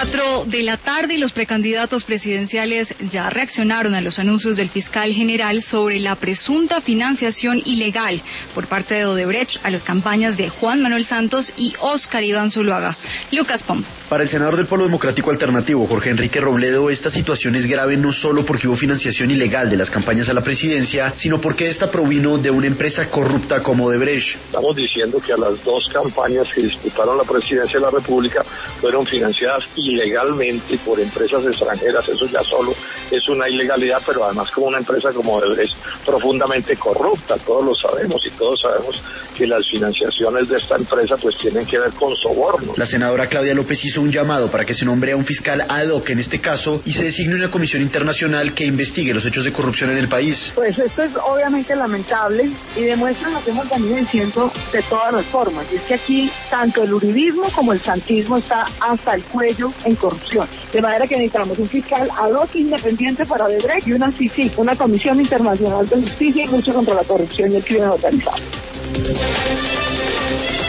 4 de la tarde y los precandidatos presidenciales ya reaccionaron a los anuncios del fiscal general sobre la presunta financiación ilegal por parte de Odebrecht a las campañas de Juan Manuel Santos y Óscar Iván Zuluaga. Lucas Pom. Para el senador del Polo Democrático Alternativo, Jorge Enrique Robledo, esta situación es grave no solo porque hubo financiación ilegal de las campañas a la presidencia, sino porque esta provino de una empresa corrupta como Odebrecht. Estamos diciendo que a las dos campañas que disputaron la presidencia de la República fueron financiadas ilegalmente por empresas extranjeras. Eso ya solo es una ilegalidad, pero además como una empresa como Odebrecht profundamente corrupta. Todos lo sabemos y todos sabemos que las financiaciones de esta empresa pues tienen que ver con sobornos. La senadora Claudia López hizo un llamado para que se nombre a un fiscal ad hoc en este caso y se designe una comisión internacional que investigue los hechos de corrupción en el país. Pues esto es obviamente lamentable y demuestra lo que hemos venido diciendo de todas las formas. Y es que aquí tanto el uribismo como el santismo está hasta el cuello en corrupción. De manera que necesitamos un fiscal ad hoc independiente para Odebrecht y una comisión internacional de justicia y lucha contra la corrupción y el crimen organizado.